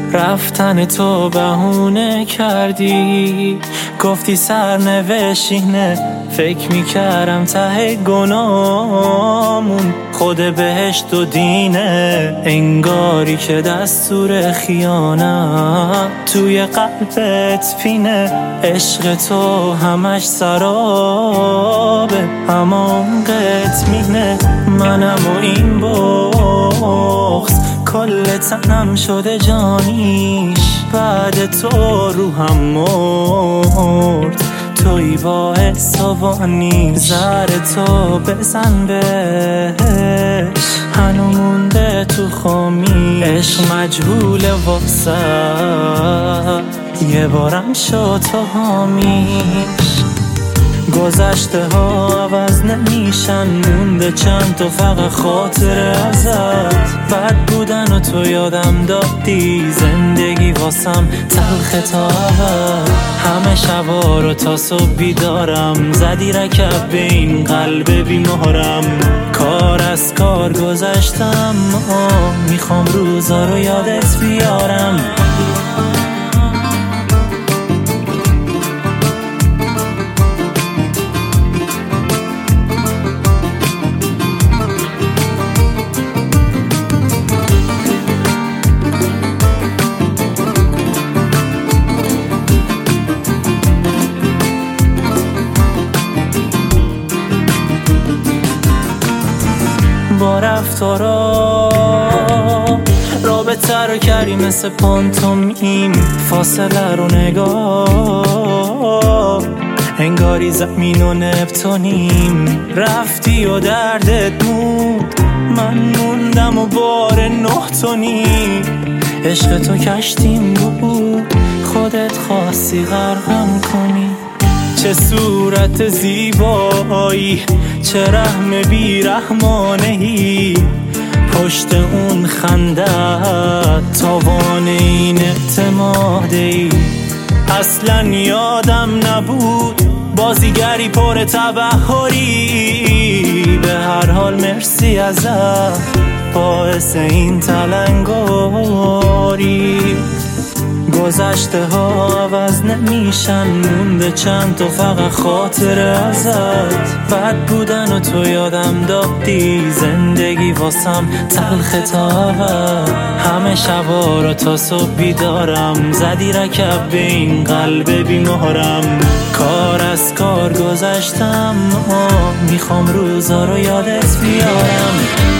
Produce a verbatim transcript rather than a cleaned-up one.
رفتن تو بهونه کردی، گفتی سرنوشتینه. فکر میکردم ته گناهمون خود بهشت و دینه، انگاری که دستور خیانت توی قلبت پینه. عشق تو همش سرابه، همان قطمینه. منم و این بغض کل تنم شده جانیش، بعد تو روحم مرد، توی باعث وانی. زر تو بزن بهش، هنو مونده تو خامی. عشق مجهول واسه یه بارم شد تو حامیش. گذشته ها عوض نمیشن، مونده چند تا فقط خاطر ازت. بد بودن و تو یادم دادی، زندگی واسم تلخ تا عوض. همه شبا رو تا صبح بیدارم، زدی رکب به این قلب بیمارم. کار از کار گذشتم، میخوام روزا رو یادت بیارم. با رفتارا رابطه رو کردی مثل پانتومیم، فاصله رو نگاه انگاری زمین و نپتونیم. رفتی و دردت مود، من موندم و بار نه تونی. عشق تو کشتیم بود، خودت خواستی غرقم کنی. چه صورت زیبایی، چه رحم بیرحمانهی، پشت اون خندت تاوان این اعتمادی. اصلا یادم نبود بازیگری پر تبحری. به هر حال مرسی ازت، باعث این تلنگاری. گذشته ها عوض نمیشن، مونده چند تا فقط خاطر ازت. بد بودن و تو یادم دادی، زندگی واسم تلخ تا عوض. همه شبا رو تا صبح بیدارم، زدی رکب به این قلب بیمارم. کار از کار گذشتم، میخوام روزا رو یادت بیارم.